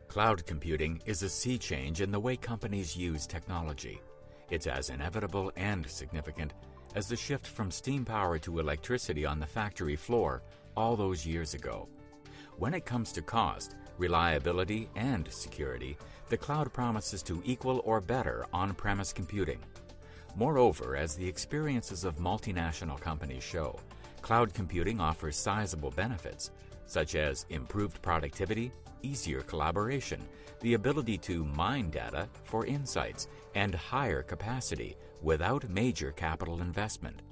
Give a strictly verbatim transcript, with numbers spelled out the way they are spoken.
Cloud computing is a sea change in the way companies use technology. It's as inevitable and significant as the shift from steam power to electricity on the factory floor all those years ago. When it comes to cost, reliability, and security, the cloud promises to equal or better on-premise computing. Moreover, as the experiences of multinational companies show, cloud computing offers sizable benefits, such as improved productivity, easier collaboration, the ability to mine data for insights, and higher capacity without major capital investment.